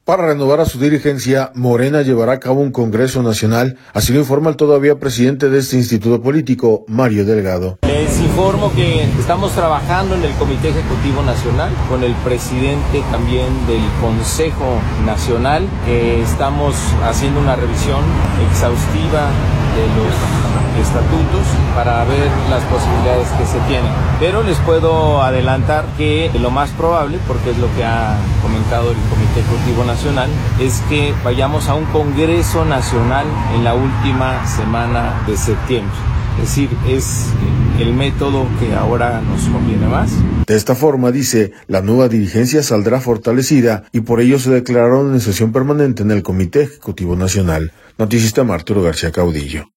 Para renovar a su dirigencia, Morena llevará a cabo un Congreso Nacional, así lo informa el todavía presidente de este instituto político, Mario Delgado. Les informo que estamos trabajando en el Comité Ejecutivo Nacional, con el presidente también del Consejo Nacional, que estamos haciendo una revisión exhaustiva de los estatutos para ver las posibilidades que se tienen. Pero les puedo adelantar que lo más probable, porque es lo que ha comentado el Comité Ejecutivo Nacional, es que vayamos a un Congreso Nacional en la última semana de septiembre. Es decir, es el método que ahora nos conviene más. De esta forma, dice, la nueva dirigencia saldrá fortalecida y por ello se declararon en sesión permanente en el Comité Ejecutivo Nacional. Noticista Arturo García Caudillo.